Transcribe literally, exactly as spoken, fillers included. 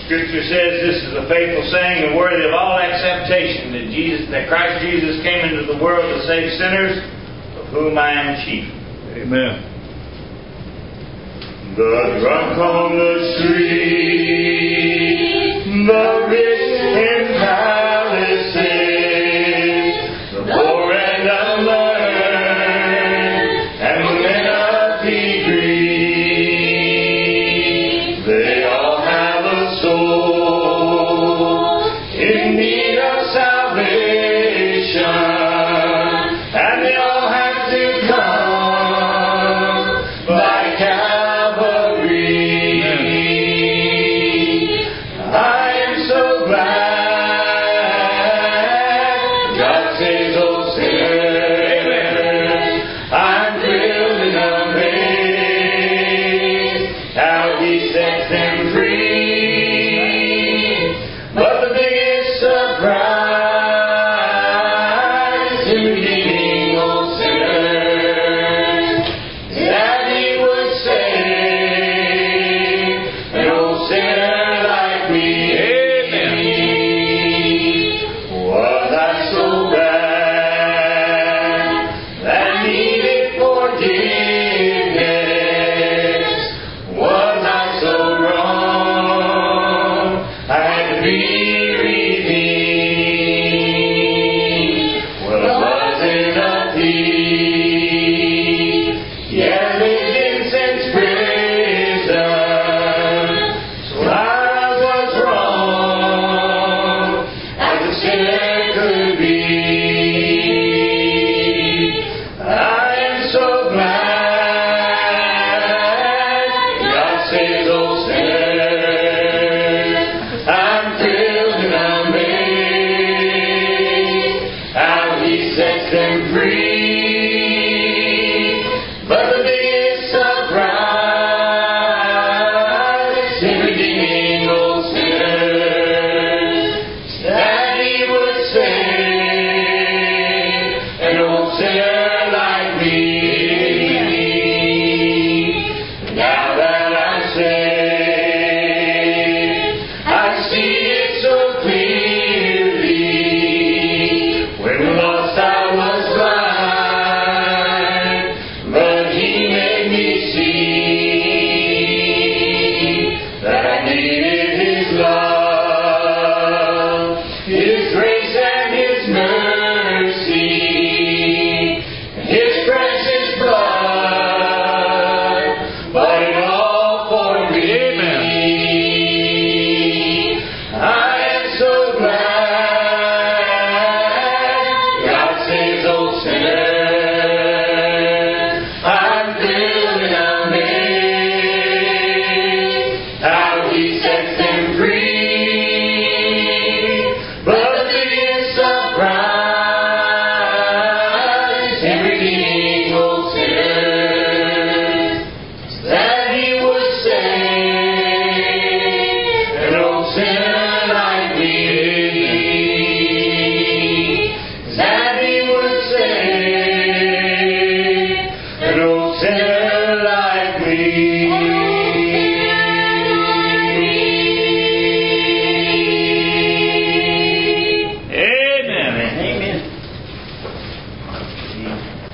Scripture says this is a faithful saying and worthy of all acceptation, that Jesus, that Christ Jesus came into the world to save sinners, of whom I am chief. Amen. The drunk on the street, the rich in palaces, the poor and unlearned, and the men of degree, they all have a soul in need of salvation, and they all have to come by Calvary. I am so glad God saves those sinners. I'm thrilled and amazed how He sets them free. But the biggest surprise in redeeming those sinners is that He would save an old sinner like me. Was I so bad that I needed forgiveness? Was I so wrong I had to be redeemed? Well, it wasn't a thief. Yeah, I lived in sin's prison. So I was wrong as a sinner could be. I am so glad God saves those sinners. I'm thrilled and amazed how He sets them free. But the biggest surprise in redeeming those sinners is that He would save an old sinner like me. Now that I'm saved, I see it so clearly. When lost I was blind, but He made me see that I needed His love.